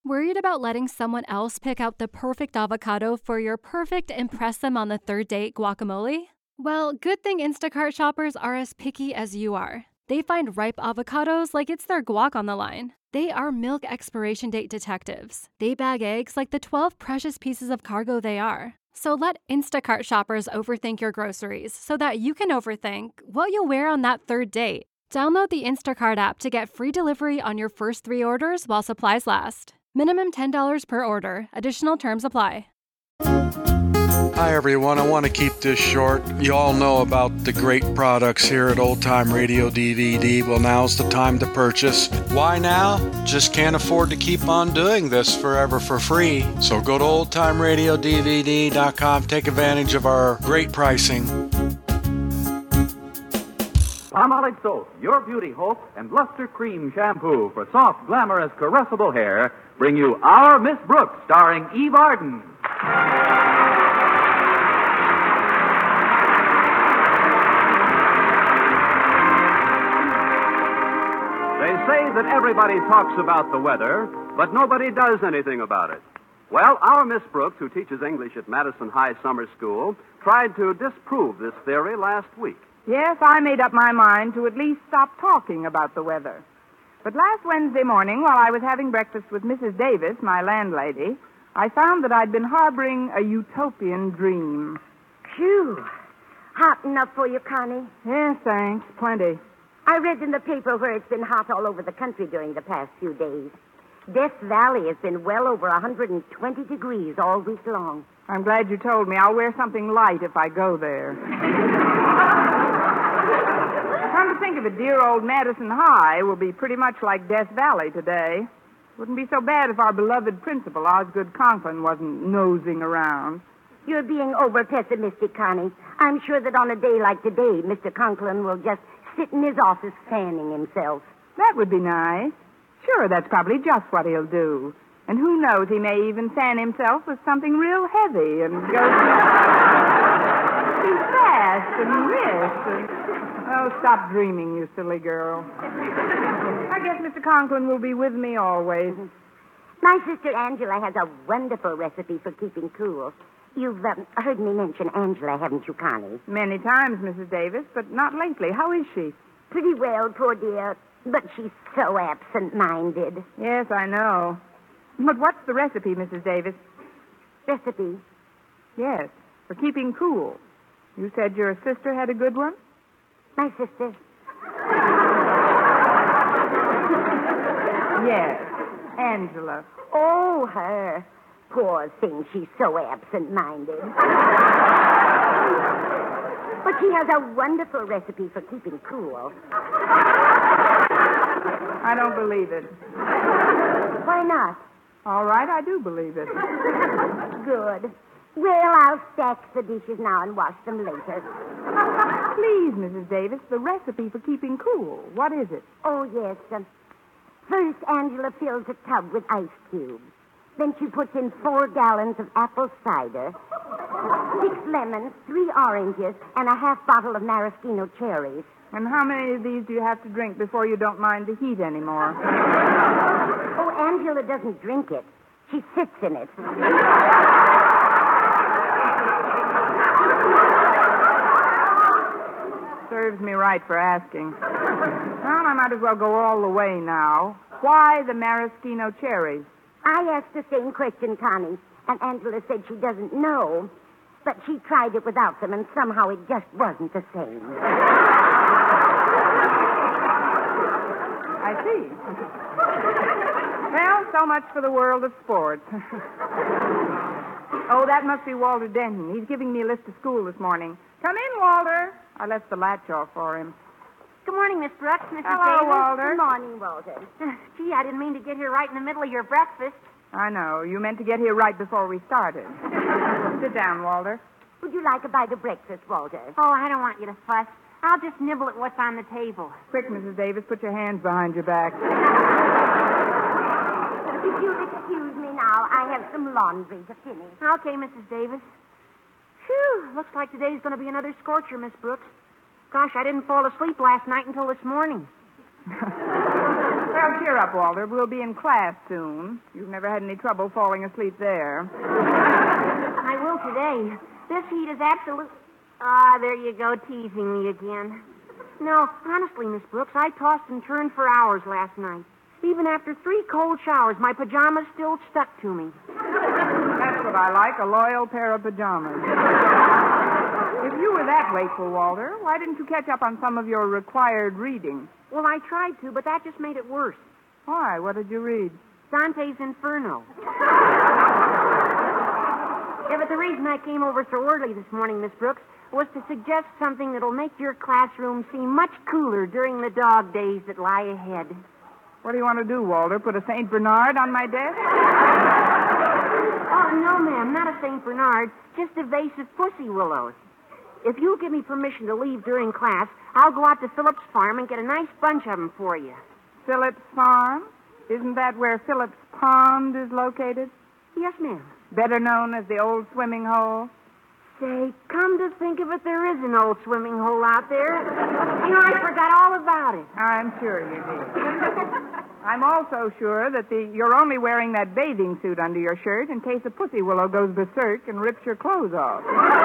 Worried about letting someone else pick out the perfect avocado for your perfect impress them on the third date guacamole? Well, good thing Instacart shoppers are as picky as you are. They find ripe avocados like it's their guac on the line. They are milk expiration date detectives. They bag eggs like the 12 precious pieces of cargo they are. So let Instacart shoppers overthink your groceries so that you can overthink what you'll wear on that third date. Download the Instacart app to get free delivery on your first 3 orders while supplies last. Minimum $10 per order. Additional terms apply. Hi, everyone. I want to keep this short. You all know about the great products here at Old Time Radio DVD. Well, now's the time to purchase. Why now? Just can't afford to keep on doing this forever for free. So go to oldtimeradiodvd.com. Take advantage of our great pricing. Palmolive Soap, your beauty hope, and Luster Cream Shampoo for soft, glamorous, caressable hair bring you Our Miss Brooks, starring Eve Arden. They say that everybody talks about the weather, but nobody does anything about it. Well, our Miss Brooks, who teaches English at Madison High Summer School, tried to disprove this theory last week. Yes, I made up my mind to at least stop talking about the weather. But last Wednesday morning, while I was having breakfast with Mrs. Davis, my landlady, I found that I'd been harboring a utopian dream. Phew. Hot enough for you, Connie? Yes, thanks. Plenty. I read in the paper where it's been hot all over the country during the past few days. Death Valley has been well over 120 degrees all week long. I'm glad you told me. I'll wear something light if I go there. Come to think of it, dear old Madison High will be pretty much like Death Valley today. Wouldn't be so bad if our beloved principal, Osgood Conklin, wasn't nosing around. You're being over-pessimistic, Connie. I'm sure that on a day like today, Mr. Conklin will just sit in his office fanning himself. That would be nice. Sure, that's probably just what he'll do. And who knows, he may even fan himself with something real heavy and go too fast and miss. Oh, stop dreaming, you silly girl. I guess Mr. Conklin will be with me always. My sister Angela has a wonderful recipe for keeping cool. You've heard me mention Angela, haven't you, Connie? Many times, Mrs. Davis, but not lately. How is she? Pretty well, poor dear. But she's so absent-minded. Yes, I know. But what's the recipe, Mrs. Davis? Recipe? Yes, for keeping cool. You said your sister had a good one? My sister? Yes, Angela. Oh, her. Poor thing, she's so absent-minded. But she has a wonderful recipe for keeping cool. I don't believe it. Why not? All right, I do believe it. Good. Well, I'll stack the dishes now and wash them later. Please, Mrs. Davis, the recipe for keeping cool. What is it? Oh, yes. First, Angela fills a tub with ice cubes. Then she puts in 4 gallons of apple cider, 6 lemons, 3 oranges, and a half bottle of maraschino cherries. And how many of these do you have to drink before you don't mind the heat anymore? Oh, Angela doesn't drink it. She sits in it. Serves me right for asking. Well, I might as well go all the way now. Why the maraschino cherries? I asked the same question, Connie, and Angela said she doesn't know, but she tried it without them, and somehow it just wasn't the same. I see. Well, so much for the world of sports. Oh, that must be Walter Denton. He's giving me a list of school this morning. Come in, Walter. I left the latch off for him. Good morning, Miss Brooks, Mrs. Hello, Davis. Walter. Good morning, Walter. Gee, I didn't mean to get here right in the middle of your breakfast. I know. You meant to get here right before we started. Sit down, Walter. Would you like a bite of breakfast, Walter? Oh, I don't want you to fuss. I'll just nibble at what's on the table. Quick, Mrs. Davis, put your hands behind your back. If you'll excuse me now, I have some laundry to finish. Okay, Mrs. Davis. Phew, looks like today's going to be another scorcher, Miss Brooks. Gosh, I didn't fall asleep last night until this morning. Well, Well, cheer up, Walter. We'll be in class soon. You've never had any trouble falling asleep there. I will today. This heat is absolute... Ah, there you go, teasing me again. No, honestly, Miss Brooks, I tossed and turned for hours last night. Even after 3 cold showers, my pajamas still stuck to me. That's what I like, a loyal pair of pajamas. If you were that wakeful, Walter, why didn't you catch up on some of your required reading? Well, I tried to, but that just made it worse. Why? What did you read? Dante's Inferno. Yeah, but the reason I came over so early this morning, Miss Brooks, was to suggest something that'll make your classroom seem much cooler during the dog days that lie ahead. What do you want to do, Walter? Put a St. Bernard on my desk? Oh, no, ma'am, not a St. Bernard, just a vase of pussy willows. If you'll give me permission to leave during class, I'll go out to Phillips' farm and get a nice bunch of them for you. Phillips' farm? Isn't that where Phillips Pond is located? Yes, ma'am. Better known as the old swimming hole? Say, come to think of it, there is an old swimming hole out there. You know, I forgot all about it. I'm sure you did. I'm also sure that you're only wearing that bathing suit under your shirt in case a pussy willow goes berserk and rips your clothes off.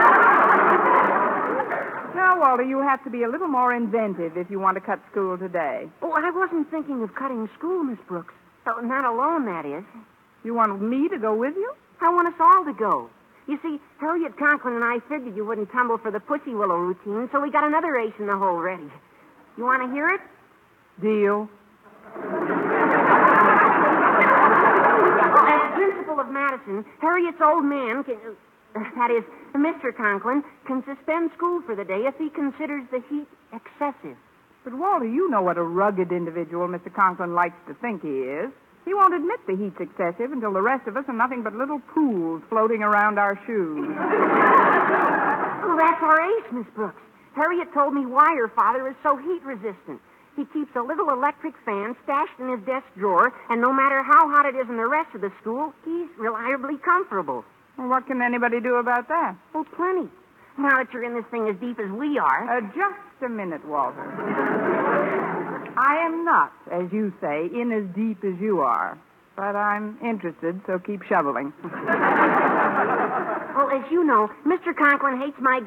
Now, Walter, you have to be a little more inventive if you want to cut school today. Oh, I wasn't thinking of cutting school, Miss Brooks. Oh, not alone, that is. You want me to go with you? I want us all to go. You see, Harriet Conklin and I figured you wouldn't tumble for the pussy willow routine, so we got another ace in the hole ready. You want to hear it? Deal. Well, as principal of Madison, Harriet's old man can... That is, Mr. Conklin can suspend school for the day if he considers the heat excessive. But, Walter, you know what a rugged individual Mr. Conklin likes to think he is. He won't admit the heat's excessive until the rest of us are nothing but little pools floating around our shoes. Well, that's our ace, Miss Brooks. Harriet told me why her father is so heat-resistant. He keeps a little electric fan stashed in his desk drawer, and no matter how hot it is in the rest of the school, he's reliably comfortable. Well, what can anybody do about that? Well, plenty. Now that you're in this thing as deep as we are. Just a minute, Walter. I am not, as you say, in as deep as you are. But I'm interested, so keep shoveling. Well, as you know, Mr. Conklin hates my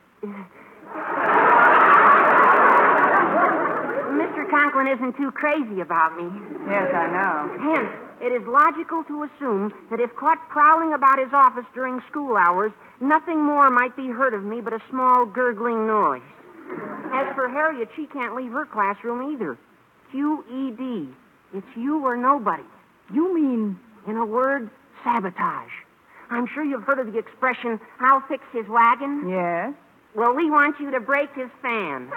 Mr. Conklin isn't too crazy about me. Yes, I know. Hence, it is logical to assume that if caught prowling about his office during school hours, nothing more might be heard of me but a small gurgling noise. As for Harriet, she can't leave her classroom either. QED. It's you or nobody. You mean... In a word, sabotage. I'm sure you've heard of the expression, I'll fix his wagon. Yes? Well, we want you to break his fan.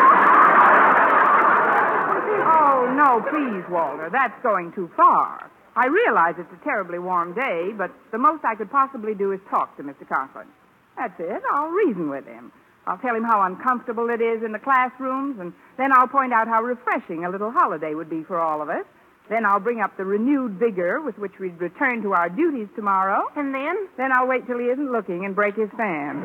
Oh, no, please, Walter. That's going too far. I realize it's a terribly warm day, but the most I could possibly do is talk to Mr. Conklin. That's it. I'll reason with him. I'll tell him how uncomfortable it is in the classrooms, and then I'll point out how refreshing a little holiday would be for all of us. Then I'll bring up the renewed vigor with which we'd return to our duties tomorrow. And then? Then I'll wait till he isn't looking and break his fan.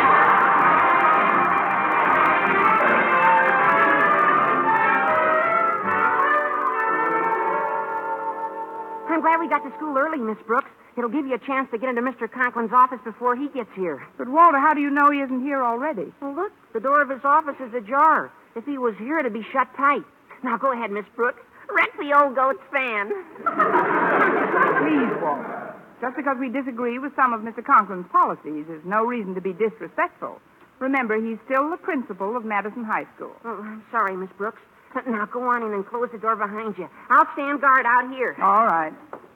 I'm glad we got to school early, Miss Brooks. It'll give you a chance to get into Mr. Conklin's office before he gets here. But, Walter, how do you know he isn't here already? Well, look, the door of his office is ajar. If he was here, it'd be shut tight. Now, go ahead, Miss Brooks. Wreck the old goat's fan. Please, Walter. Just because we disagree with some of Mr. Conklin's policies is no reason to be disrespectful. Remember, he's still the principal of Madison High School. Oh, I'm sorry, Miss Brooks. Now, go on in and close the door behind you. I'll stand guard out here. All right.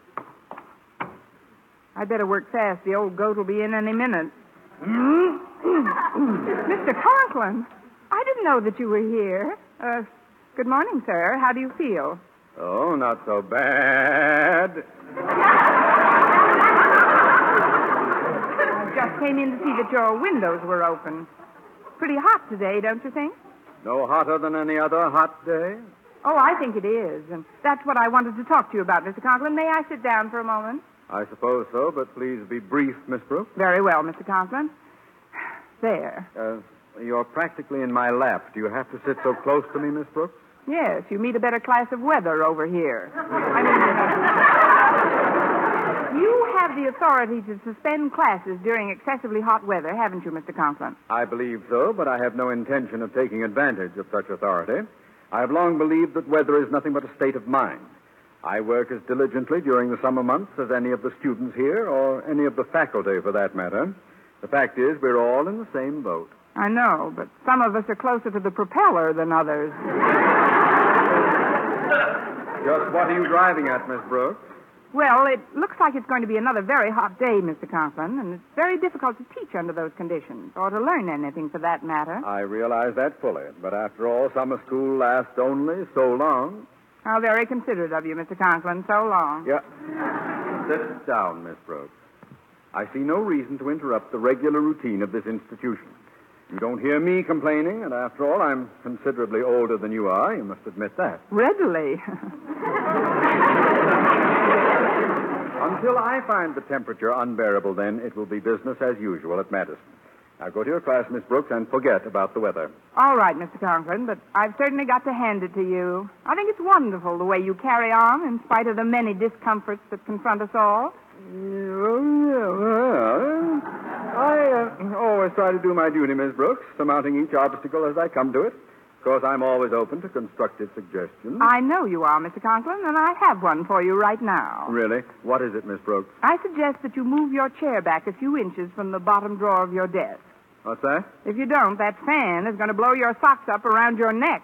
I'd better work fast. The old goat will be in any minute. Mr. Conklin, I didn't know that you were here. Good morning, sir. How do you feel? Oh, not so bad. I just came in to see that your windows were open. Pretty hot today, don't you think? No hotter than any other hot day? Oh, I think it is. And that's what I wanted to talk to you about, Mr. Conklin. May I sit down for a moment? I suppose so, but please be brief, Miss Brooks. Very well, Mr. Conklin. There. You're practically in my lap. Do you have to sit so close to me, Miss Brooks? Yes, you meet a better class of weather over here. You have the authority to suspend classes during excessively hot weather, haven't you, Mr. Conklin? I believe so, but I have no intention of taking advantage of such authority. I have long believed that weather is nothing but a state of mind. I work as diligently during the summer months as any of the students here, or any of the faculty, for that matter. The fact is, we're all in the same boat. I know, but some of us are closer to the propeller than others. Just what are you driving at, Miss Brooks? Well, it looks like it's going to be another very hot day, Mr. Conklin, and it's very difficult to teach under those conditions, or to learn anything for that matter. I realize that fully, but after all, summer school lasts only so long. How very considerate of you, Mr. Conklin. So long. Yeah. Sit down, Miss Brooks. I see no reason to interrupt the regular routine of this institution. You don't hear me complaining, and after all, I'm considerably older than you are. You must admit that. Readily. Until I find the temperature unbearable, then, it will be business as usual at Madison. Now, go to your class, Miss Brooks, and forget about the weather. All right, Mr. Conklin, but I've certainly got to hand it to you. I think it's wonderful the way you carry on in spite of the many discomforts that confront us all. I always try to do my duty, Miss Brooks, surmounting each obstacle as I come to it. Of course, I'm always open to constructive suggestions. I know you are, Mr. Conklin, and I have one for you right now. Really? What is it, Miss Brooks? I suggest that you move your chair back a few inches from the bottom drawer of your desk. What's that? If you don't, that fan is going to blow your socks up around your neck.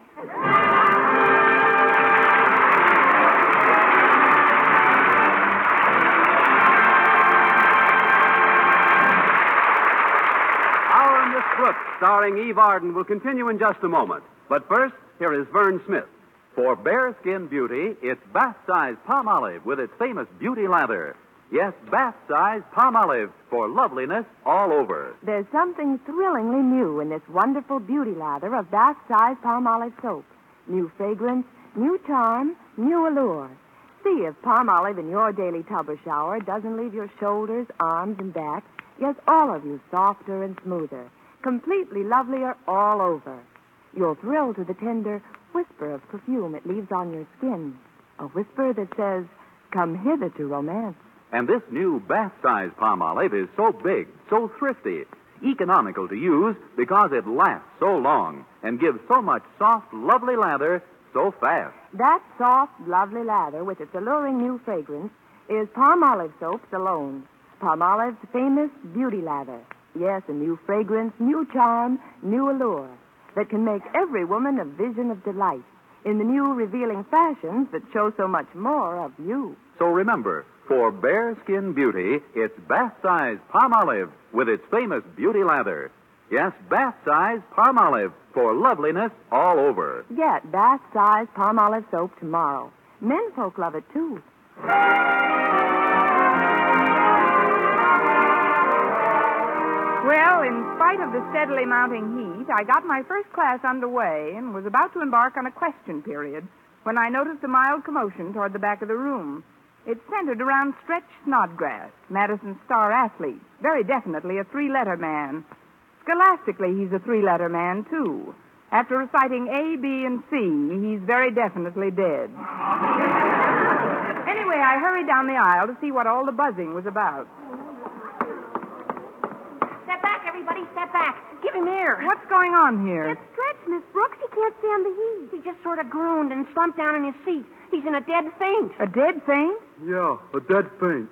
Our Miss Brooks, starring Eve Arden, will continue in just a moment. But first, here is Vern Smith. For bare-skin beauty, it's bath-size Palmolive with its famous beauty lather. Yes, bath-size Palmolive for loveliness all over. There's something thrillingly new in this wonderful beauty lather of bath-size Palmolive soap. New fragrance, new charm, new allure. See if Palmolive in your daily tub or shower doesn't leave your shoulders, arms, and back, yes, all of you softer and smoother, completely lovelier all over. You'll thrill to the tender whisper of perfume it leaves on your skin. A whisper that says, "Come hither to romance." And this new bath-size Palmolive is so big, so thrifty, economical to use because it lasts so long and gives so much soft, lovely lather so fast. That soft, lovely lather with its alluring new fragrance is Palmolive soaps alone. Palmolive's famous beauty lather. Yes, a new fragrance, new charm, new allure that can make every woman a vision of delight in the new revealing fashions that show so much more of you. So remember, for bare-skin beauty, it's bath-size Palmolive with its famous beauty lather. Yes, bath-size Palmolive for loveliness all over. Get bath-size Palmolive soap tomorrow. Menfolk love it, too. Well, in spite of the steadily mounting heat, I got my first class underway and was about to embark on a question period when I noticed a mild commotion toward the back of the room. It centered around Stretch Snodgrass, Madison's star athlete, very definitely a three-letter man. Scholastically, he's a three-letter man, too. After reciting A, B, and C, he's very definitely dead. Anyway, I hurried down the aisle to see what all the buzzing was about. Step back, everybody, step back. Give him air. What's going on here? It's Stretch, Miss Brooks. He can't stand the heat. He just sort of groaned and slumped down in his seat. He's in a dead faint. A dead faint? Yeah, a dead faint.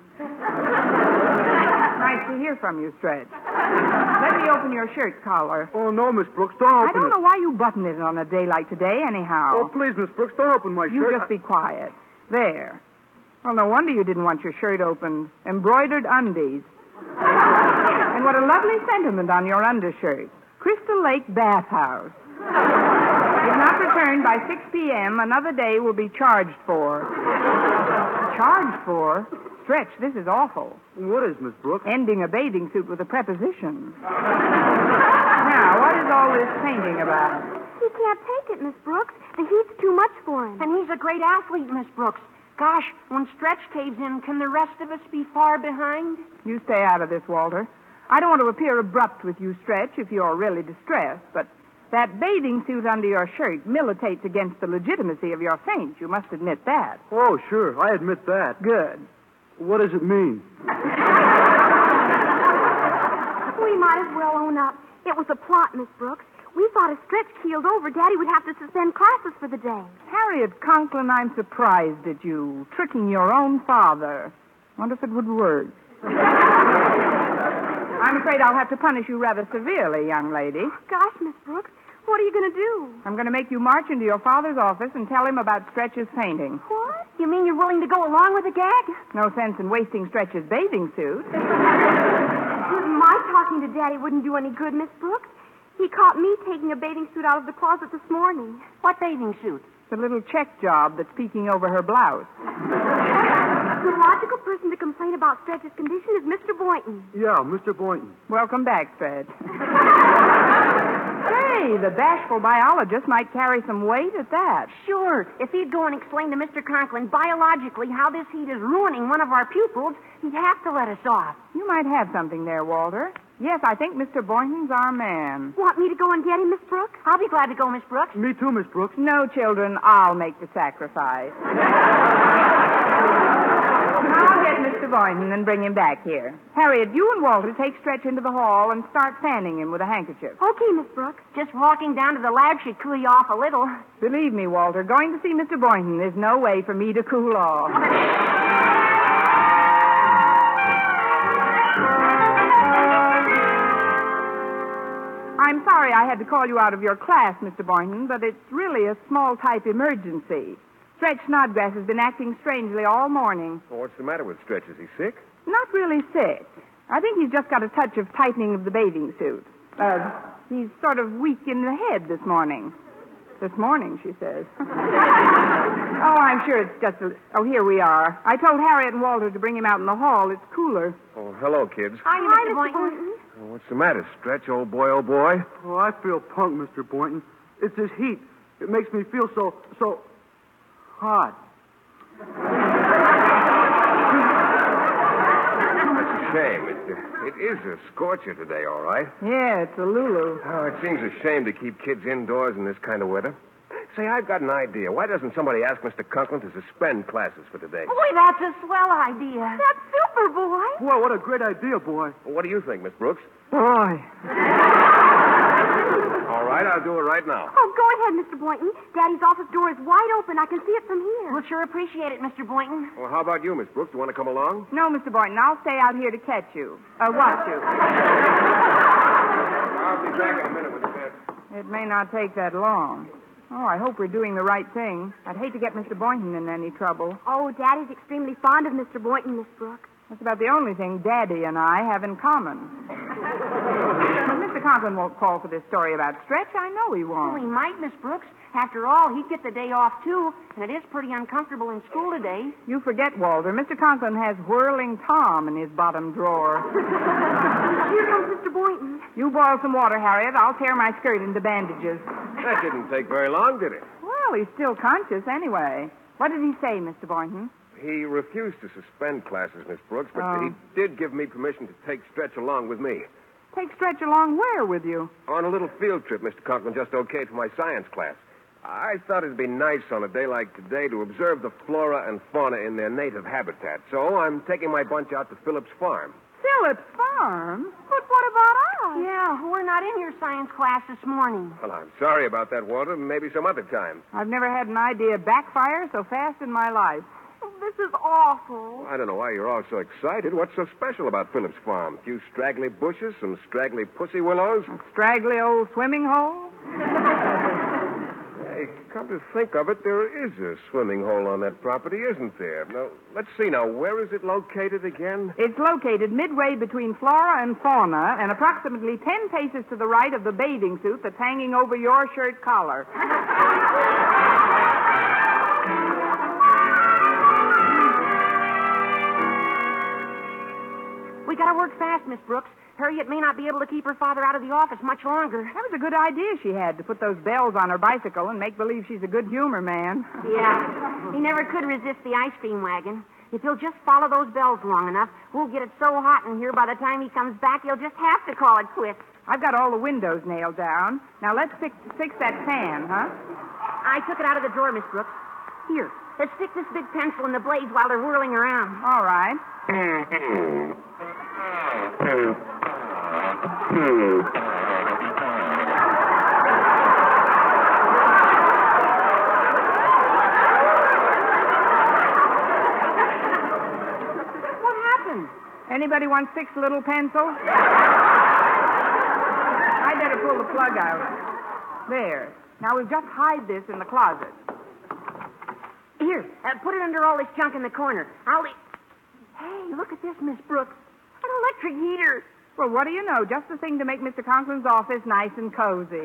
Nice to hear from you, Stretch. Let me open your shirt collar. Oh, no, Miss Brooks, don't open I don't know why you button it on a day like today, anyhow. Oh, please, Miss Brooks, don't open my You shirt. just be quiet. There. Well, no wonder you didn't want your shirt opened. Embroidered undies. And what a lovely sentiment on your undershirt. Crystal Lake Bathhouse. If not returned by 6 p.m., another day will be charged for. Charged for? Stretch, this is awful. What is, Miss Brooks? Ending a bathing suit with a preposition. Now, what is all this painting about? He can't take it, Miss Brooks. The heat's too much for him. And he's a great athlete, Miss Brooks. Gosh, when Stretch caves in, can the rest of us be far behind? You stay out of this, Walter. I don't want to appear abrupt with you, Stretch, if you're really distressed, but That bathing suit under your shirt militates against the legitimacy of your feint. You must admit that. Oh, sure. I admit that. Good. What does it mean? We might as well own up. It was a plot, Miss Brooks. We thought if Stretch keeled over, Daddy would have to suspend classes for the day. Harriet Conklin, I'm surprised at you. Tricking your own father. Wonder if it would work. I'm afraid I'll have to punish you rather severely, young lady. Gosh, Miss Brooks, what are you going to do? I'm going to make you march into your father's office and tell him about Stretch's painting. What? You mean you're willing to go along with the gag? No sense in wasting Stretch's bathing suit. My talking to Daddy wouldn't do any good, Miss Brooks. He caught me taking a bathing suit out of the closet this morning. What bathing suit? The little check job that's peeking over her blouse. The logical person to complain about Stretch's condition is Mr. Boynton. Yeah, Mr. Boynton. Welcome back, Stretch. Hey, the bashful biologist might carry some weight at that. Sure. If he'd go and explain to Mr. Conklin biologically how this heat is ruining one of our pupils, he'd have to let us off. You might have something there, Walter. Yes, I think Mr. Boynton's our man. Want me to go and get him, Miss Brooks? I'll be glad to go, Miss Brooks. Me too, Miss Brooks. No, children, I'll make the sacrifice. I'll get Mr. Boynton and bring him back here. Harriet, you and Walter take Stretch into the hall and start fanning him with a handkerchief. Okay, Miss Brooks. Just walking down to the lab should cool you off a little. Believe me, Walter, going to see Mr. Boynton is no way for me to cool off. I'm sorry I had to call you out of your class, Mr. Boynton, but it's really a small-type emergency. Stretch Snodgrass has been acting strangely all morning. Well, what's the matter with Stretch? Is he sick? Not really sick. I think he's just got a touch of tightening of the bathing suit. He's sort of weak in the head this morning. This morning, she says. Oh, I'm sure it's just Oh, here we are. I told Harriet and Walter to bring him out in the hall. It's cooler. Oh, hello, kids. Hi, Mr. Boynton. Oh, what's the matter, Stretch, old boy, old boy? Oh, I feel punk, Mr. Boynton. It's this heat. It makes me feel so hot. That's a shame. It is a scorcher today, all right. Yeah, it's a Lulu. Oh, it seems a shame to keep kids indoors in this kind of weather. Say, I've got an idea. Why doesn't somebody ask Mr. Conklin to suspend classes for today? Boy, that's a swell idea. That's super, boy. Boy, what a great idea, boy. Well, what do you think, Miss Brooks? Boy. All right, I'll do it right now. Oh, go ahead, Mr. Boynton. Daddy's office door is wide open. I can see it from here. We'll sure appreciate it, Mr. Boynton. Well, how about you, Miss Brooks? Do you want to come along? No, Mr. Boynton, I'll stay out here to catch you. Watch you. I'll be back in a minute with the bed. It may not take that long. Oh, I hope we're doing the right thing. I'd hate to get Mr. Boynton in any trouble. Oh, Daddy's extremely fond of Mr. Boynton, Miss Brooks. That's about the only thing Daddy and I have in common. But Mr. Conklin won't call for this story about Stretch. I know he won't. Well, he might, Miss Brooks. After all, he'd get the day off, too, and it is pretty uncomfortable in school today. You forget, Walter. Mr. Conklin has Whirling Tom in his bottom drawer. Here comes Mr. Boynton. You boil some water, Harriet. I'll tear my skirt into bandages. That didn't take very long, did it? Well, he's still conscious anyway. What did he say, Mr. Boynton? He refused to suspend classes, Miss Brooks, but Oh. he did give me permission to take Stretch along with me. Take Stretch along where with you? On a little field trip Mr. Conklin just okayed for my science class. I thought it'd be nice on a day like today to observe the flora and fauna in their native habitat. So I'm taking my bunch out to Phillips Farm. Phillips Farm? But what about us? Yeah, we're not in your science class this morning. Well, I'm sorry about that, Walter. Maybe some other time. I've never had an idea backfire so fast in my life. This is awful. I don't know why you're all so excited. What's so special about Phillips Farm? A few straggly bushes, some straggly pussy willows? A straggly old swimming hole? Hey, come to think of it, there is a swimming hole on that property, isn't there? Now, let's see now. Where is it located again? It's located midway between flora and fauna and approximately 10 paces to the right of the bathing suit that's hanging over your shirt collar. We gotta work fast, Miss Brooks. Harriet may not be able to keep her father out of the office much longer. That was a good idea she had, to put those bells on her bicycle and make believe she's a good humor man. Yeah. He never could resist the ice cream wagon. If he'll just follow those bells long enough, we'll get it so hot in here by the time he comes back, he'll just have to call it quits. I've got all the windows nailed down. Now let's fix that fan, huh? I took it out of the drawer, Miss Brooks. Here, let's stick this big pencil in the blades while they're whirling around. All right. What happened? Anybody want 6 little pencils? I better pull the plug out. There. Now we'll just hide this in the closet. Here, put it under all this junk in the corner. Hey, look at this, Miss Brooks. An electric heater. Well, what do you know? Just the thing to make Mr. Conklin's office nice and cozy.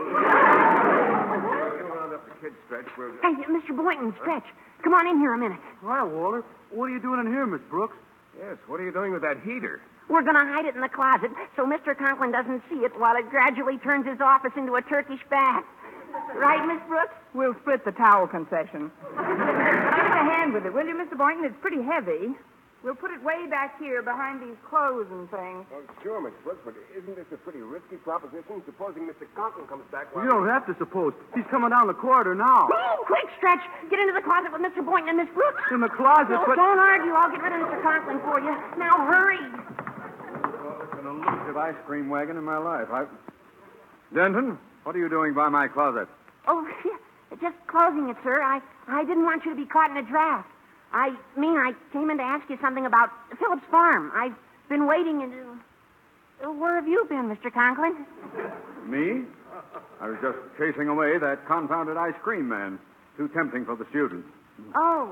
Hey, Mr. Boynton, Stretch. Come on in here a minute. Well, Walter, what are you doing in here, Miss Brooks? Yes, what are you doing with that heater? We're going to hide it in the closet so Mr. Conklin doesn't see it while it gradually turns his office into a Turkish bath. Right, Miss Brooks? We'll split the towel concession. Give us a hand with it, will you, Mr. Boynton? It's pretty heavy. We'll put it way back here behind these clothes and things. Oh, sure, Miss Brooks, but isn't this a pretty risky proposition? Supposing Mr. Conklin comes back while... You don't have to suppose. He's coming down the corridor now. Oh, quick, Stretch. Get into the closet with Mr. Boynton and Miss Brooks. In the closet, No, but... don't argue. I'll get rid of Mr. Conklin for you. Now, hurry. It's an elusive ice cream wagon in my life. Denton, what are you doing by my closet? Oh, just closing it, sir. I didn't want you to be caught in a draft. I came in to ask you something about Phillips Farm. I've been waiting and... where have you been, Mr. Conklin? Me? I was just chasing away that confounded ice cream man. Too tempting for the students. Oh.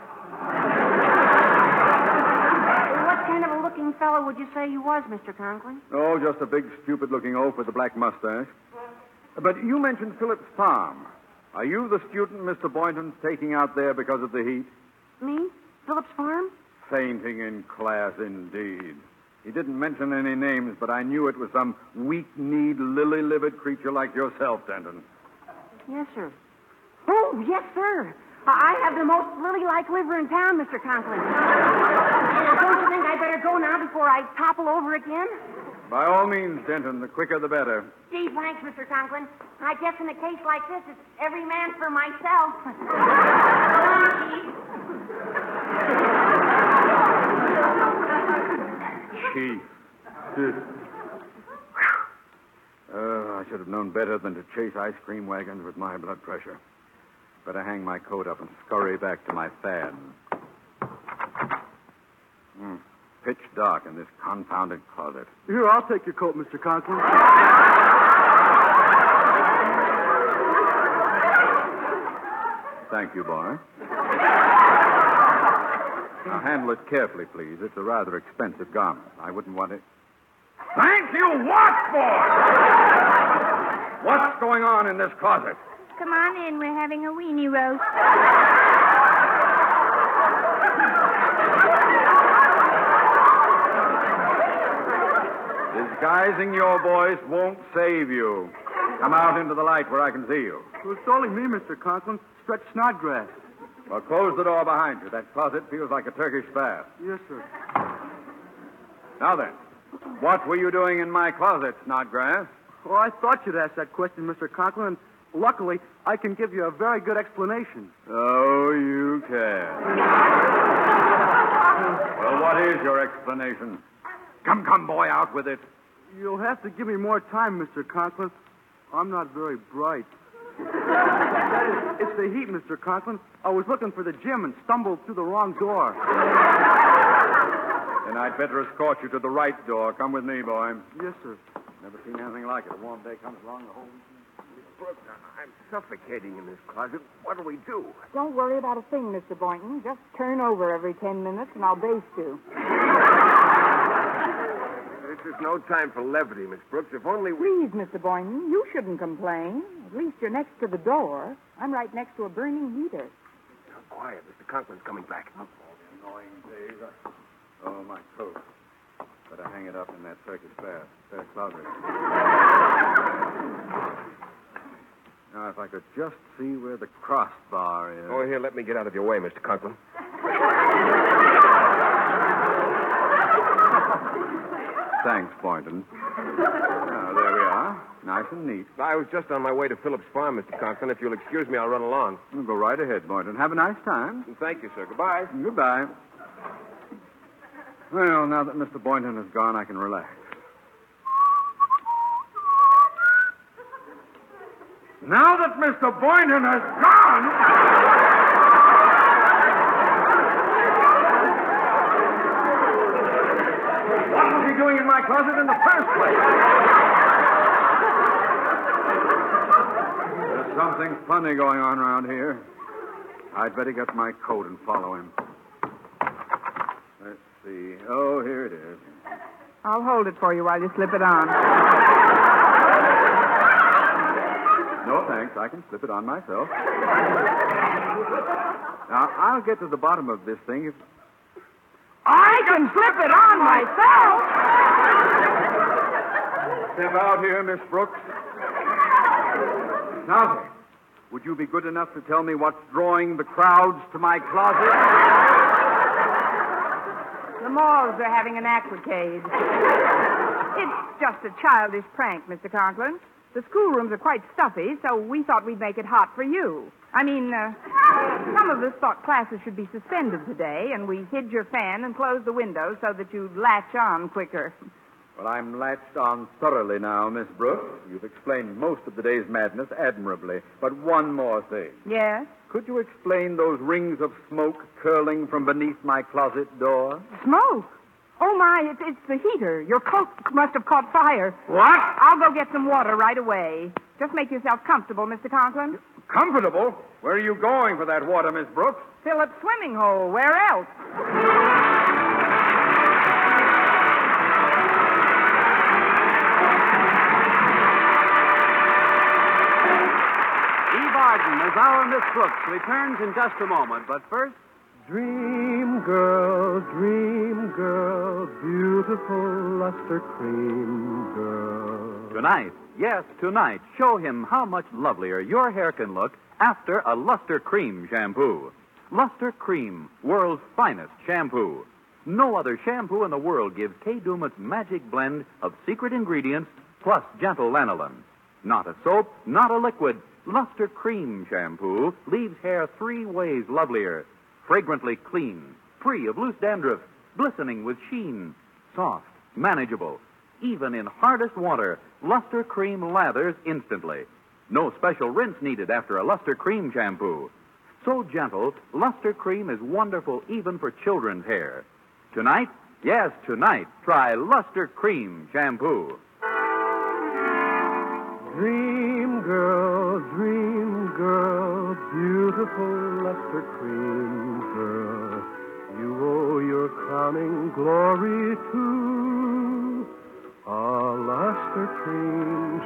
What kind of a looking fellow would you say he was, Mr. Conklin? Oh, just a big, stupid-looking oaf with a black mustache. But you mentioned Phillips Farm. Are you the student Mr. Boynton's taking out there because of the heat? Me? Phillips Farm? Fainting in class, indeed. He didn't mention any names, but I knew it was some weak-kneed, lily-livered creature like yourself, Denton. Yes, sir. Oh, yes, sir. I have the most lily-like liver in town, Mr. Conklin. Don't you think I better go now before I topple over again? By all means, Denton, the quicker the better. Gee, thanks, Mr. Conklin. I guess in a case like this, it's every man for myself. Chief. I should have known better than to chase ice cream wagons with my blood pressure. Better hang my coat up and scurry back to my fan. Pitch dark in this confounded closet. Here, I'll take your coat, Mr. Conklin. Thank you, boy. Now, handle it carefully, please. It's a rather expensive garment. I wouldn't want it... Thank you what for? What's going on in this closet? Come on in. We're having a weenie roast. Disguising your voice won't save you. Come out into the light where I can see you. It was only me, Mr. Conklin. Stretch Snodgrass. Well, close the door behind you. That closet feels like a Turkish bath. Yes, sir. Now then, what were you doing in my closet, Snodgrass? Well, I thought you'd ask that question, Mr. Conklin, and luckily, I can give you a very good explanation. Oh, you can. Well, what is your explanation? Come, boy, out with it. You'll have to give me more time, Mr. Conklin. I'm not very bright. That is, it's the heat, Mr. Conklin. I was looking for the gym and stumbled through the wrong door. Then I'd better escort you to the right door. Come with me, boy. Yes, sir. Never seen anything like it. A warm day comes along, the whole... Brooks, I'm suffocating in this closet. What'll we do? Don't worry about a thing, Mr. Boynton. Just turn over every 10 minutes and I'll baste you. This is no time for levity, Miss Brooks. If only we... Please, Mr. Boynton, you shouldn't complain. At least you're next to the door. I'm right next to a burning heater. Now, quiet. Mr. Conklin's coming back. Oh, the annoying days. Oh, my coat. Better hang it up in that Turkish bath. There's closet. Now, if I could just see where the crossbar is. Oh, here, let me get out of your way, Mr. Conklin. Thanks, Boynton. Now, there we are. are. Nice and neat. I was just on my way to Phillips Farm, Mr. Conklin. If you'll excuse me, I'll run along. Well, go right ahead, Boynton. Have a nice time. Thank you, sir. Goodbye. Goodbye. Well, now that Mr. Boynton has gone, I can relax. Now that Mr. Boynton has gone... What was he doing in my closet in the first place? There's something funny going on around here. I'd better get my coat and follow him. Let's see. Oh, here it is. I'll hold it for you while you slip it on. No, thanks. I can slip it on myself. Now, I'll get to the bottom of this thing if... I can slip it on myself! Step out here, Miss Brooks. Now, would you be good enough to tell me what's drawing the crowds to my closet? The Moths are having an aquacade. It's just a childish prank, Mr. Conklin. The schoolrooms are quite stuffy, so we thought we'd make it hot for you. I mean, some of us thought classes should be suspended today, and we hid your fan and closed the windows so that you'd latch on quicker. Well, I'm latched on thoroughly now, Miss Brooks. You've explained most of the day's madness admirably. But one more thing. Yes? Could you explain those rings of smoke curling from beneath my closet door? Smoke? Oh, my, it's the heater. Your coat must have caught fire. What? I'll go get some water right away. Just make yourself comfortable, Mr. Conklin. Comfortable? Where are you going for that water, Miss Brooks? Phillips Swimming Hole. Where else? Eve Arden as our Miss Brooks returns in just a moment, but first... Dream girl, beautiful luster cream girl. Tonight, yes, tonight, show him how much lovelier your hair can look after a Luster Cream shampoo. Luster Cream, world's finest shampoo. No other shampoo in the world gives Kay Daumit's magic blend of secret ingredients plus gentle lanolin. Not a soap, not a liquid. Luster Cream shampoo leaves hair 3 ways lovelier. Fragrantly clean, free of loose dandruff, glistening with sheen, soft, manageable. Even in hardest water, Luster Cream lathers instantly. No special rinse needed after a Luster Cream shampoo. So gentle, Luster Cream is wonderful even for children's hair. Tonight, yes, tonight, try Luster Cream shampoo. Dream girl, beautiful luster cream girl. You owe your crowning glory to a luster cream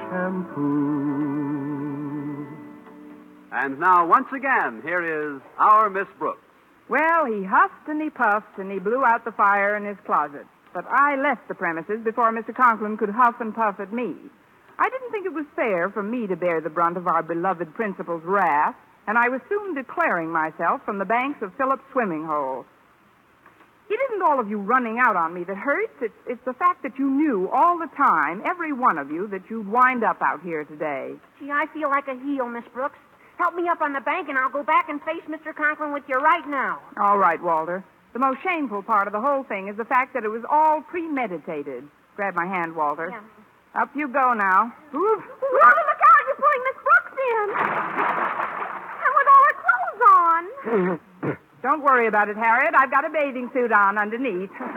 shampoo. And now, once again, here is our Miss Brooks. Well, he huffed and he puffed and he blew out the fire in his closet. But I left the premises before Mr. Conklin could huff and puff at me. I didn't think it was fair for me to bear the brunt of our beloved principal's wrath, and I was soon declaring myself from the banks of Phillips Swimming Hole. It isn't all of you running out on me that hurts. It's the fact that you knew all the time, every one of you, that you'd wind up out here today. Gee, I feel like a heel, Miss Brooks. Help me up on the bank, and I'll go back and face Mr. Conklin with you right now. All right, Walter. The most shameful part of the whole thing is the fact that it was all premeditated. Grab my hand, Walter. Yeah. Up you go now. Walter, look out! You're pulling Miss Brooks in. And with all her clothes on. Don't worry about it, Harriet. I've got a bathing suit on underneath. Next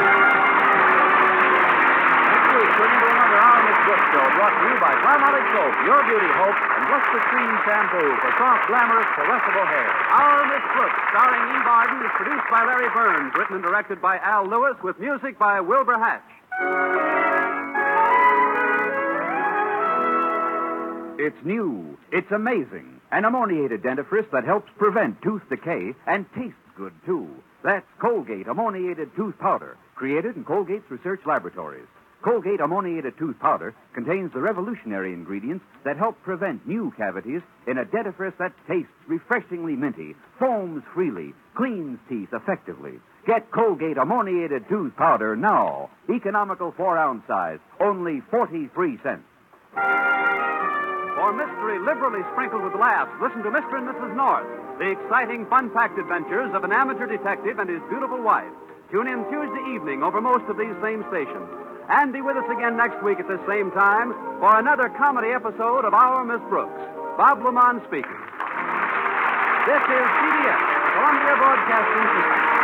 week, we're going to another Our Miss Brooks show brought to you by Palmolive Soap, Your Beauty Hope, and Luster Cream Shampoo for soft, glamorous, caressable hair. Our Miss Brooks, starring Eve Arden, is produced by Larry Burns, written and directed by Al Lewis, with music by Wilbur Hatch. It's new. It's amazing. An ammoniated dentifrice that helps prevent tooth decay and tastes good, too. That's Colgate Ammoniated Tooth Powder, created in Colgate's research laboratories. Colgate Ammoniated Tooth Powder contains the revolutionary ingredients that help prevent new cavities in a dentifrice that tastes refreshingly minty, foams freely, cleans teeth effectively. Get Colgate Ammoniated Tooth Powder now. Economical 4-ounce size, only 43 cents. For mystery liberally sprinkled with laughs, listen to Mr. and Mrs. North, the exciting, fun-packed adventures of an amateur detective and his beautiful wife. Tune in Tuesday evening over most of these same stations. And be with us again next week at the same time for another comedy episode of Our Miss Brooks. Bob Lamont speaking. This is CBS, Columbia Broadcasting System.